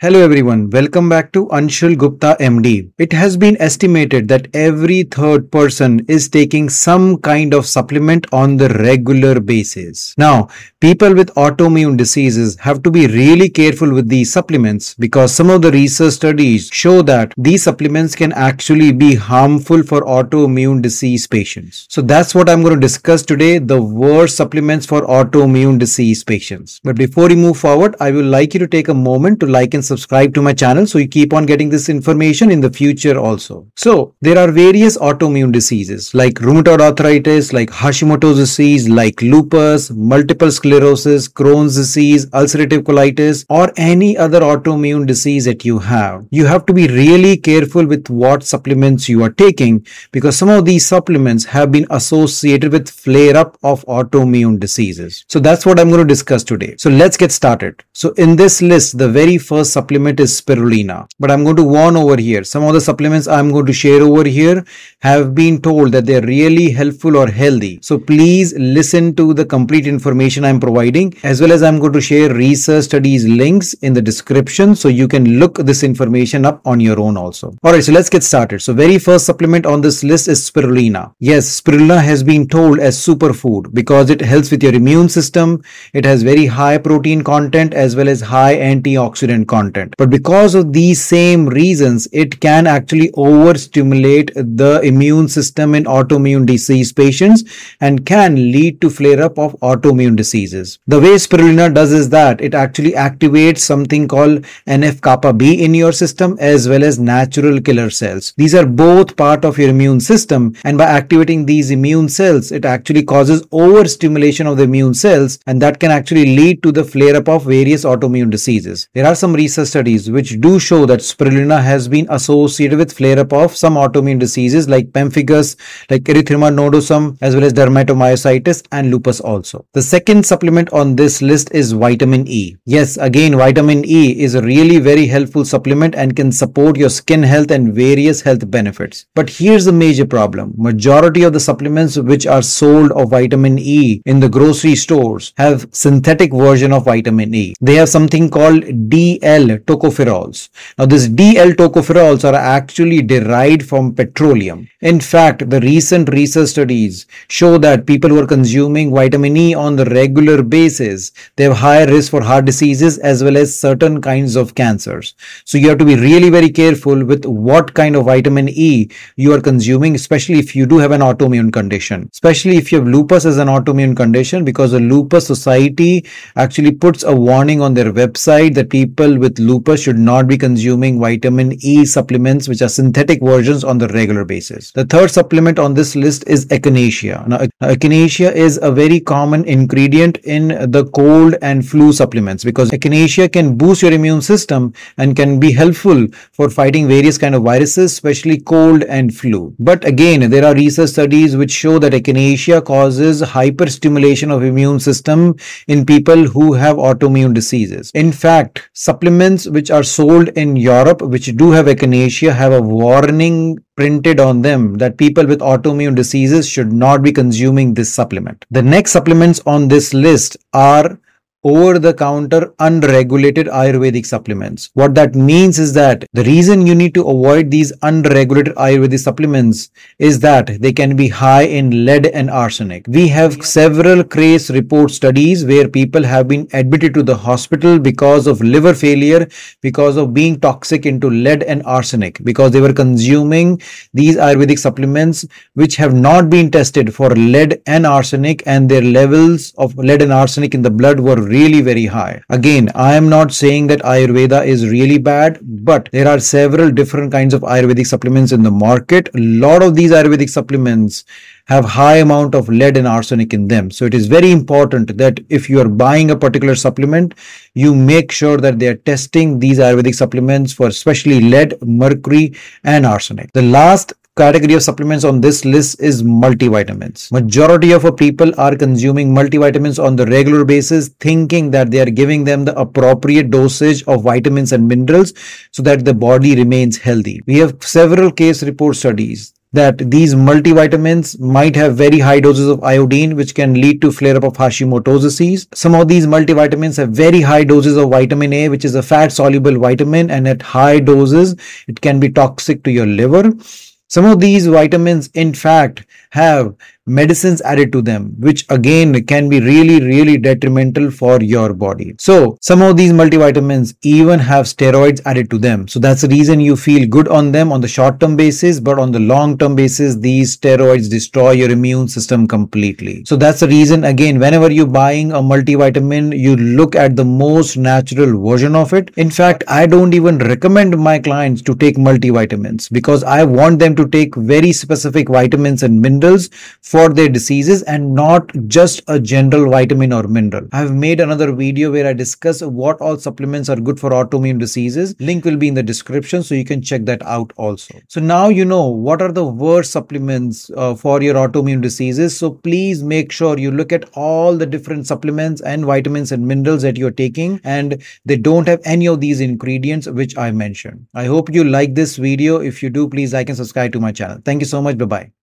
Hello everyone, welcome back to Anshul Gupta MD. It has been estimated that every third person is taking some kind of supplement on the regular basis. Now, people with autoimmune diseases have to be really careful with these supplements because some of the research studies show that these supplements can actually be harmful for autoimmune disease patients. So that's what I'm going to discuss today, the worst supplements for autoimmune disease patients. But before we move forward, I will like you to take a moment to like and subscribe to my channel so you keep on getting this information in the future also. So there are various autoimmune diseases like rheumatoid arthritis, like Hashimoto's disease, like lupus, multiple sclerosis, Crohn's disease, ulcerative colitis, or any other autoimmune disease that you have. You have to be really careful with what supplements you are taking because some of these supplements have been associated with flare-up of autoimmune diseases. So that's what I'm going to discuss today. So let's get started. So in this list, the very first supplement is spirulina. But I'm going to warn over here, some of the supplements I'm going to share over here have been told that they're really helpful or healthy. So please listen to the complete information I'm providing, as well as I'm going to share research studies links in the description so you can look this information up on your own also. Alright, so let's get started. So very first supplement on this list is spirulina. Yes, spirulina has been told as superfood because it helps with your immune system. It has very high protein content as well as high antioxidant content. But because of these same reasons, it can actually overstimulate the immune system in autoimmune disease patients and can lead to flare-up of autoimmune diseases. The way spirulina does is that it actually activates something called NF-kappa B in your system as well as natural killer cells. These are both part of your immune system, and by activating these immune cells, it actually causes overstimulation of the immune cells, and that can actually lead to the flare-up of various autoimmune diseases. There are some research studies which do show that spirulina has been associated with flare-up of some autoimmune diseases like pemphigus, like erythema nodosum, as well as dermatomyositis and lupus also. The second supplement on this list is vitamin E. Yes, again, vitamin E is a really very helpful supplement and can support your skin health and various health benefits. But here's the major problem. Majority of the supplements which are sold of vitamin E in the grocery stores have synthetic version of vitamin E. They have something called DL tocopherols. Now this DL tocopherols are actually derived from petroleum. In fact, the recent research studies show that people who are consuming vitamin E on the regular basis, they have higher risk for heart diseases as well as certain kinds of cancers. So you have to be really very careful with what kind of vitamin E you are consuming, especially if you do have an autoimmune condition, especially if you have lupus as an autoimmune condition, because the Lupus Society actually puts a warning on their website that people with lupus should not be consuming vitamin E supplements which are synthetic versions on the regular basis. The third supplement on this list is echinacea. Now echinacea is a very common ingredient in the cold and flu supplements because echinacea can boost your immune system and can be helpful for fighting various kind of viruses, especially cold and flu. But again, there are research studies which show that echinacea causes hyperstimulation of immune system in people who have autoimmune diseases. In fact, supplements which are sold in Europe which do have echinacea have a warning printed on them that people with autoimmune diseases should not be consuming this supplement. The next supplements on this list are over-the-counter unregulated Ayurvedic supplements. What that means is that the reason you need to avoid these unregulated Ayurvedic supplements is that they can be high in lead and arsenic. We have several case report studies where people have been admitted to the hospital because of liver failure, because of being toxic into lead and arsenic, because they were consuming these Ayurvedic supplements which have not been tested for lead and arsenic, and their levels of lead and arsenic in the blood were really very high. Again, I am not saying that Ayurveda is really bad, but there are several different kinds of Ayurvedic supplements in the market. A lot of these Ayurvedic supplements have high amount of lead and arsenic in them. So it is very important that if you are buying a particular supplement, you make sure that they are testing these Ayurvedic supplements for especially lead, mercury, and arsenic. The last category of supplements on this list is multivitamins. Majority of our people are consuming multivitamins on the regular basis, thinking that they are giving them the appropriate dosage of vitamins and minerals so that the body remains healthy. We have several case report studies that these multivitamins might have very high doses of iodine, which can lead to flare up of Hashimoto's disease. Some of these multivitamins have very high doses of vitamin A, which is a fat soluble vitamin, and at high doses, it can be toxic to your liver. Some of these vitamins, in fact, have medicines added to them, which again can be really detrimental for your body. So some of these multivitamins even have steroids added to them. So that's the reason you feel good on them on the short term basis, but on the long term basis, these steroids destroy your immune system completely. So that's the reason, again, whenever you're buying a multivitamin, you look at the most natural version of it. In fact, I don't even recommend my clients to take multivitamins because I want them to take very specific vitamins and minerals for their diseases and not just a general vitamin or mineral. I've made another video where I discuss what all supplements are good for autoimmune diseases. Link will be in the description so you can check that out also. So now you know what are the worst supplements for your autoimmune diseases. So please make sure you look at all the different supplements and vitamins and minerals that you're taking, and they don't have any of these ingredients which I mentioned. I hope you like this video. If you do, please like and subscribe to my channel. Thank you so much. Bye bye.